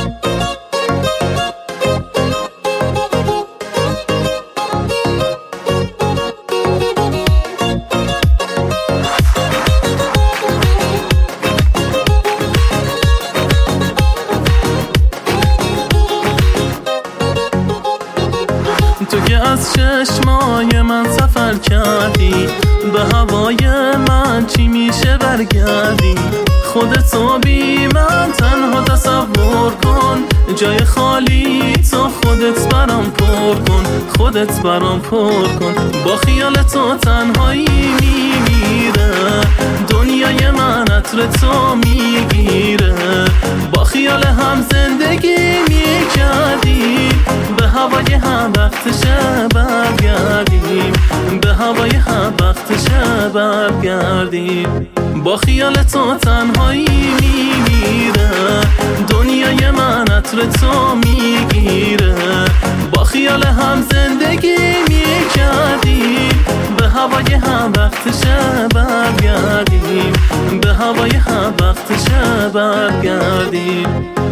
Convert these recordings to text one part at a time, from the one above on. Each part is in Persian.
تو که از چشمای من سفر کردی، به هوای من چی میشه برگردی؟ خودتو بی من تنها تصور کن، جای خالی تو خودت برام پر کن، خودت برام پر کن. با خیال تو تنهایی میمیره، دنیای من عطر تو میگیره. با خیال هم زندگی میکردیم، به هوای هم وقتشه برگردیم، به هوای هم وقتشه برگردیم. با خیال تو تنهایی میمیره، دنیای من عطر تو میگیره. با خیال هم زندگی میکردیم، به هوای هم وقتشه برگردیم، به هوای هم وقتشه برگردیم.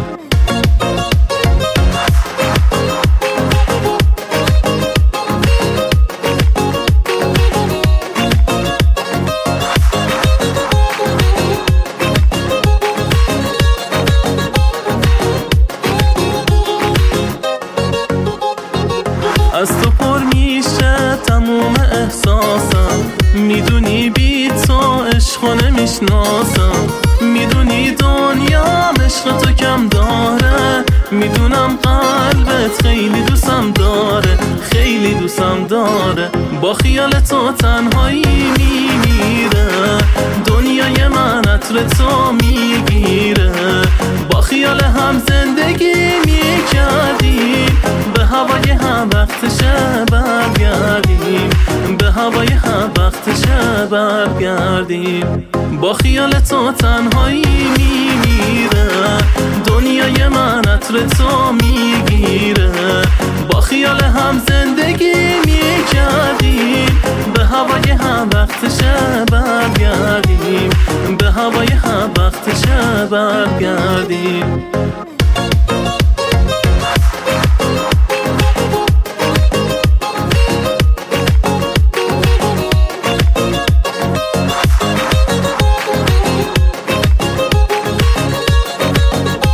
از تو پر میشه تموم احساسم، میدونی بی تو عشقو نمیشناسم. میدونی دنیا عشق تو کم داره، میدونم قلبت خیلی دوستم داره، خیلی دوستم داره. با خیال تو تنهایی میمیره، دنیای من عطر تو میگیره. با خیال هم زندگی میکردیم، به هوای هم وقتشه برگردیم، به هوای هم وقتشه برگردیم. با خیال تو تنهایی میمیره، دنیای من عطر تو میگیره. با خیال هم زندگی میکردیم، به هوای هم وقتشه برگردیم، به هوای هم وقتشه برگردیم.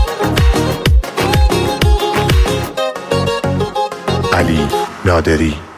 علی نادری